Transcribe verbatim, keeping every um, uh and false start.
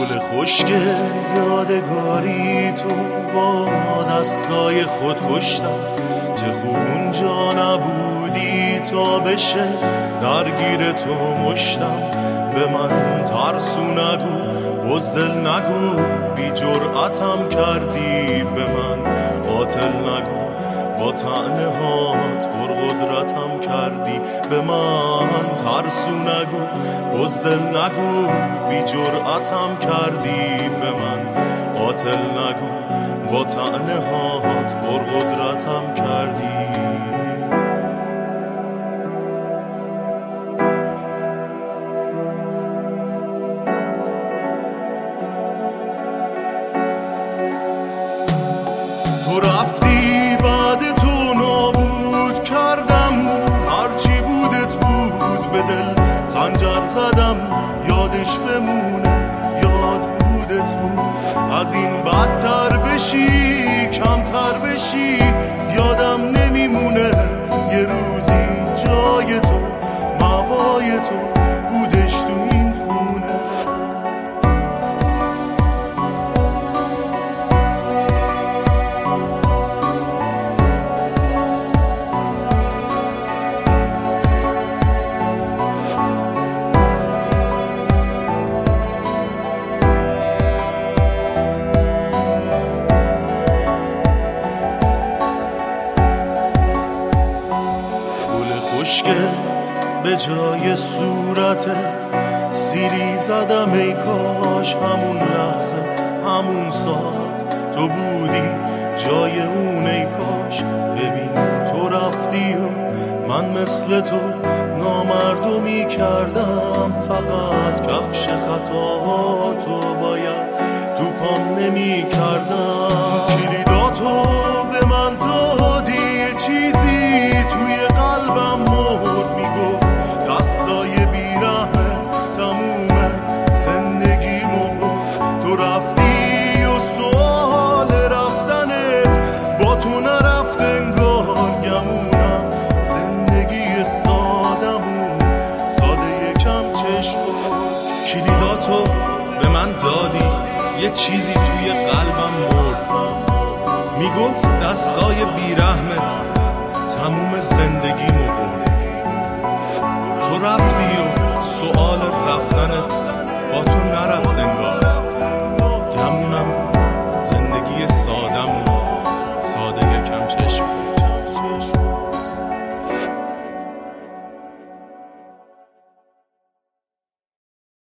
گل خشک یادگاری تو با دستای خود کشتم، چه خوب اونجا نبودی تا بشه درگیر تو مشتم. به من ترسو نگو، بزدل نگو، بی جرأتم کردی. به من قاتل نگو، با طعنه هات پر قدرتم کردی. به من ترسو نگو، بزدل نگو، بی جرأتم کردی. به من قاتل نگو، با طعنه هات پر قدرتم کردی. تو رفتی بعد تو نابود کردم، هرچی بودت بود به دل خنجر زدم. یادش بمونه یاد بودت بود، از این بدتر بشی کمتر بشی یادم نمیمونه. یه روزی جای تو موای تو بودش تو این خونه. خشکت به جای صورتت سیری زدم، ای کاش همون لحظه همون ساعت تو بودی جای اون. ای کاش ببین تو رفتی و من مثل تو نامردمی کردم. فقط کفش خطاهاتو باید تو پام نمی کردم. کلیداتو به من دادی، یه چیزی توی قلبم مرد میگفت دستای بیرحمت تموم زندگیمو برد. تو رفتی و سوال رفتنت با تو نرفت انگار گمونم. زندگی سادمون ساده یکم چشم برد. کلیداتو به من دادی، یه چیزی توی قلبم مرد میگفت دستای بیرحمت تموم زندگیمو برد. تو رفتی و سوال رفتنت با تو نرفت انگار